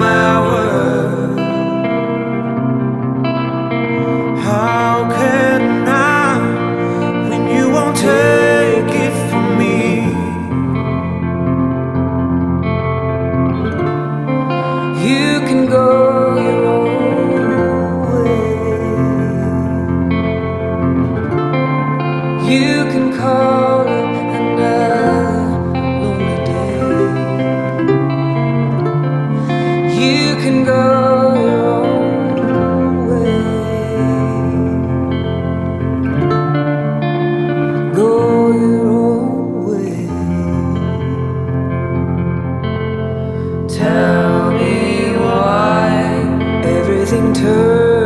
my world. How can I when you won't take it from me? You can go your own way. You can call it another lonely day. You can go your own way. Go your own way. Tell me why everything turns